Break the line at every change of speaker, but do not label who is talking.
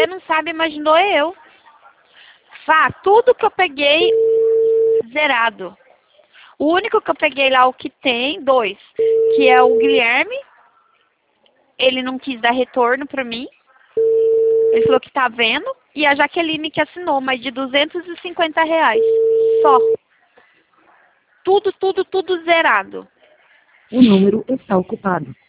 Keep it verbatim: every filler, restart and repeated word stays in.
você não sabe, imaginou eu. Fá, tudo que eu peguei, zerado. O único que eu peguei lá, o que tem, dois, que é o Guilherme. Ele não quis dar retorno pra mim. Ele falou que tá vendo. E a Jaqueline que assinou, mas de duzentos e cinquenta reais. Só. Tudo, tudo, tudo zerado.
O número está ocupado.